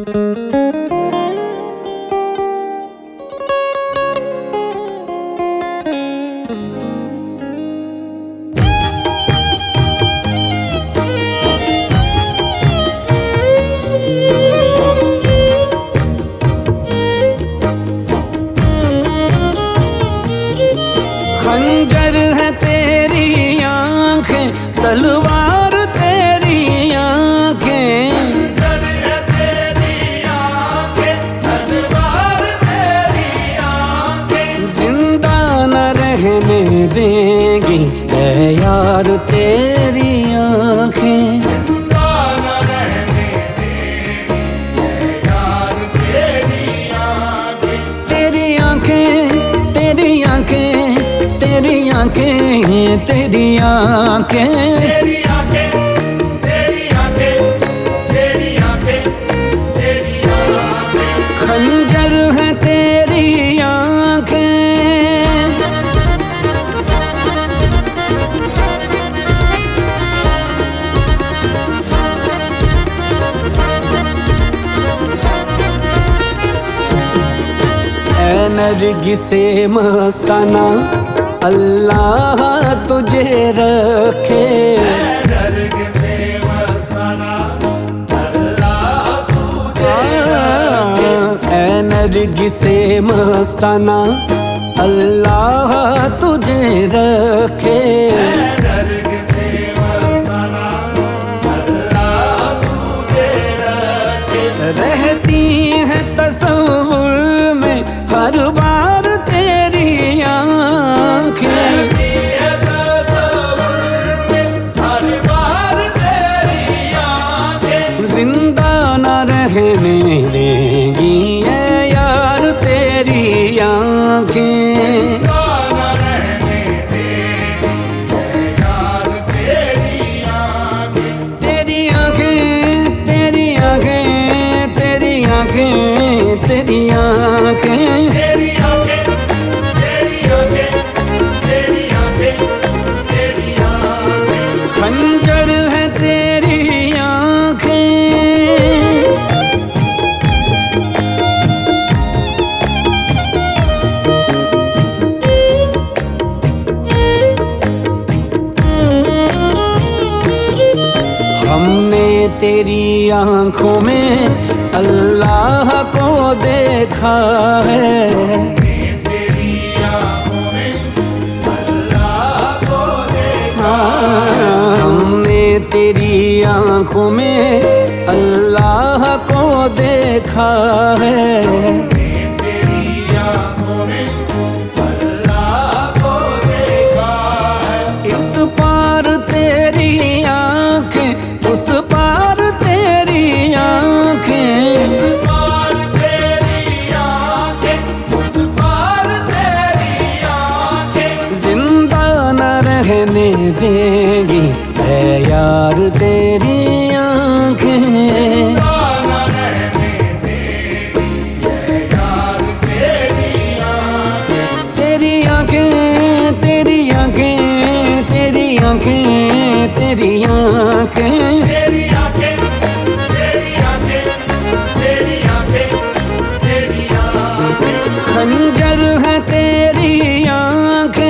खंजर है तेरी आंखें, तलवार तेरी आंखें। खंजर है तेरी आंखें, तलवार तेरी आंखें। जिंदा न रहने देंगी ऐ यार तेरी आंखें। जिंदा न रहने देंगी ऐ यार तेरी आंखें। तेरी आंखें, तेरी आंखें, तेरी आंखें, तेरी आंखें। तेरी आंखें, तेरी आंखें, तेरी आंखें, तेरी आंखें। खंजर है तेरी आंखें। ऐ नरगिसे मस्ताना, अल्लाह तुझे रखे। नरगिसे मस्ताना, अल्लाह तुझे रखे। ऐ नरगिसे मस्ताना, अल्लाह तुझे रखे। नरगिसे मस्ताना, अल्लाह तुझे रखे। रहती है तस्वुर में हर बार तेरी आंखें। रहती है तस्वुर में हर बार तेरी आंखें। जिंदा न रहने देंगी ऐ यार तेरी आंखें। गाना रहने देगी ऐ यार तेरी आंखें। तेरी आंखें, तेरी आंखें, तेरी आंखें, तेरी आंखें। तेरी आंखें, तेरी आंखें, तेरी आंखें, तेरी आंखें। खंजर है तेरी आंखें। हमने तेरी आंखों में अल्लाह को देखा है। तेरी आंखों में अल्लाह को देखा। हमने तेरी आंखों में अल्लाह को देखा है। तेरी आंखों में अल्लाह को देखा है। इस पार तेरी आंखें, उस पार तेरी आंखें। उस पार तेरी आंखें, उस पार तेरी आंखें। जिंदा न रहने देगी ऐ यार तेरी आंखें। गाना रहने देगी ऐ यार तेरी आंखें। तेरी आंखें, तेरी आंखें, तेरी आंखें, तेरी आंखें। तेरी आंखें, तेरी आंखें, तेरी आंखें, तेरी आंखें। खंजर है तेरी आंखें।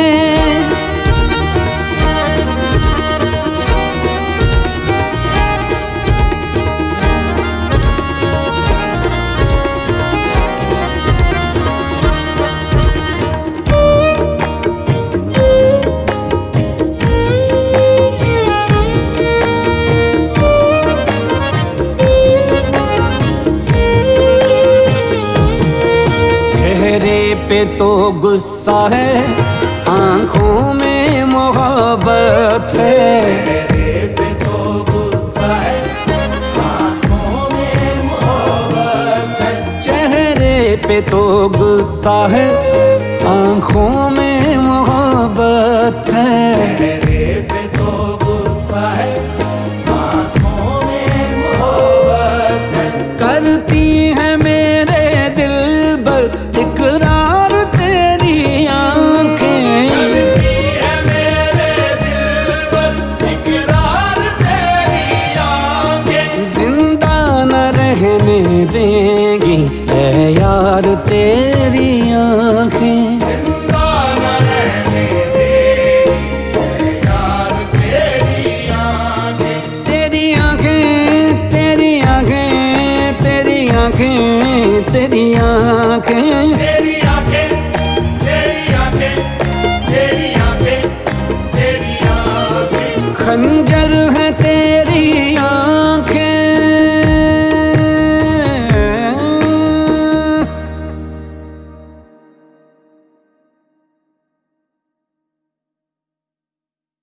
पे तो गुस्सा है, आंखों में मोहब्बत है। चेहरे पे तो गुस्सा है, आंखों में मोहब्बत है। चेहरे पे तो गुस्सा है, आंखों में मोहब्बत है। चेहरे पे तो गुस्सा है, आंखों में मोहब्बत है। करती है मेरे दिल पर इकरार तेरी आंखें। करती है मेरे दिल पर इकरार तेरी आंखें। जिंदा न रहने देंगी है यार तेरी